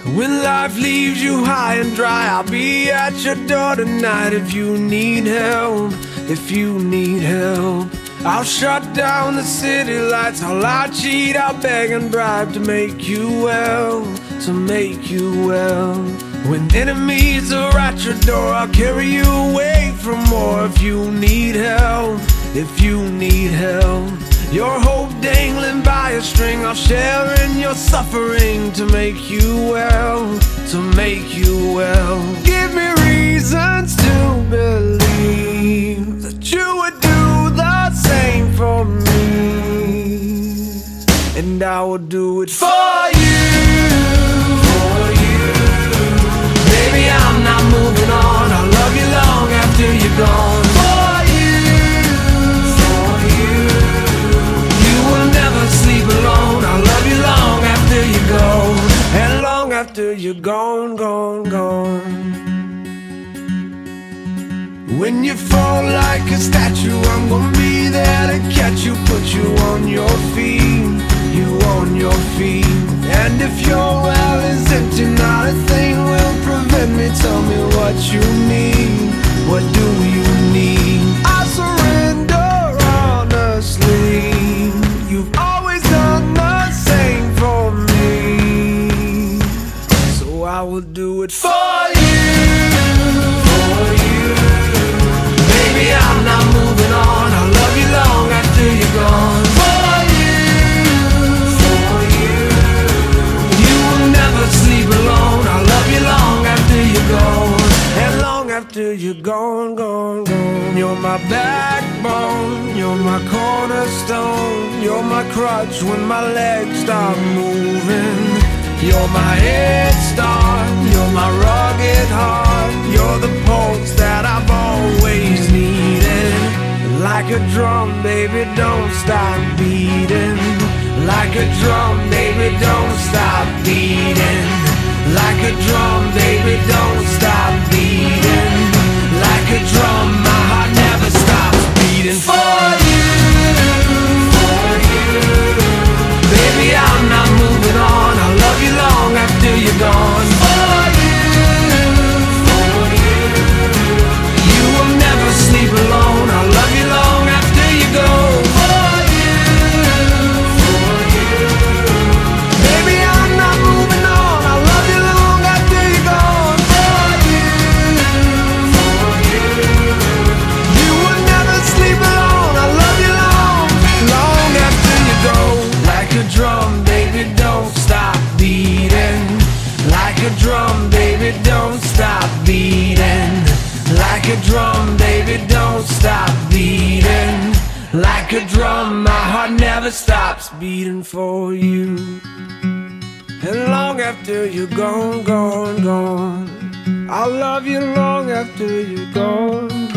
When life leaves you high and dry, I'll be at your door tonight. If you need help, if you need help, I'll shut down the city lights. I'll lie, cheat, I'll beg and bribe to make you well, to make you well. When enemies are at your door, I'll carry you away from more. If you need help, if you need help, your hope dangling by a string, I'll share in your suffering to make you well, to make you well. Give me reasons to believe that you would do the same for me, and I will do it for you, for you. Baby, I'm not moving on. I'll love you long after you're gone. For you, for you. You will never sleep alone. I'll love you long after you go, and long after you're gone, gone, gone. When you fall like a statue, I'm gonna be there to catch you, put you on your feet, you on your feet. And if your well is empty, not a thing will prevent me. Tell me what you need, what do you need? I surrender honestly. You've always done the same for me, so I will do it for you, for you. Baby, I'm not moving on. I'll love you long after you're gone. For you, for you. You will never sleep alone. I'll love you long after you're gone, and long after you're gone, gone, gone. You're my backbone, you're my cornerstone, you're my crutch when my legs stop moving. You're my head start, you're my rugged heart, you're the pulse that I've always needed. Like a drum, baby, don't stop beating. Like a drum, baby, don't stop beating. Like a drum, baby, don't stop beating. Like a drum, my heart never stops beating. For you, for you. Baby, I'm not moving on. I'll love you long after you're gone. For you, for you. You will never sleep alone. I'll love you long after you go. For you, for you. Baby, I'm not moving on. I'll love you long after you're gone. For you, for you. You will never sleep alone. I'll love you long, long after you go. Like a drum, baby, don't stop beating. Like a drum, baby, don't stop beating. Like a drum, baby, don't stop beating. Like a drum, my heart never stops beating for you. And long after you're gone, gone, gone, I'll love you long after you're gone.